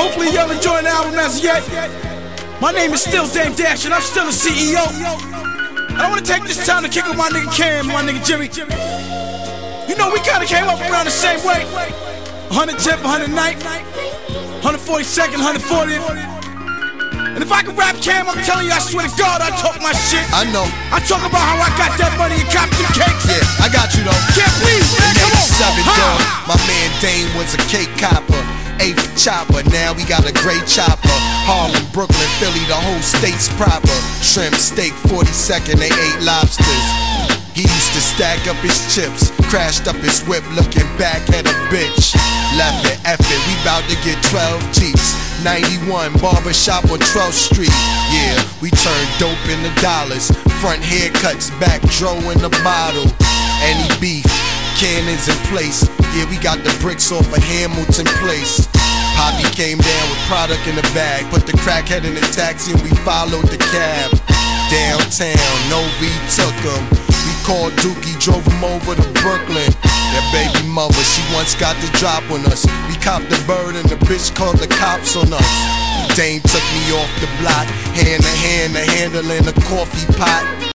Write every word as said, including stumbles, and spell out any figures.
Hopefully y'all enjoying the album as yet. My name is still Dame Dash and I'm still the C E O. And I wanna take this time to kick with my nigga Cam, my nigga Jimmy. You know we kinda came up around the same way. one tenth, one ninth, one forty-second, one fortieth. And if I can rap Cam, I'm telling you, I swear to God, I talk my shit. I know. I talk about how I got that money and cop them cakes. Yeah, I got you though. Can't please, man, come on. eighty-seven, dog. My man Dame was a cake copper. Eighth chopper, now we got a great chopper. Harlem, Brooklyn, Philly, the whole state's proper. Shrimp, steak, forty-second, they ate lobsters. He used to stack up his chips, crashed up his whip, looking back at a bitch. Left it, F it, we bout to get twelve Jeeps. ninety-one, barbershop on twelfth street. Yeah, we turned dope into dollars. Front haircuts, back dro in the bottle. Any beef, cannons in place. Yeah, we got the bricks off of Hamilton Place. Poppy came down with product in the bag. Put the crackhead in the taxi and we followed the cab. Downtown, Novi took him. We called Dookie, drove him over to Brooklyn. That baby mother, she once got the drop on us. We copped the bird and the bitch called the cops on us. Dame took me off the block, hand to hand, the handle in a coffee pot.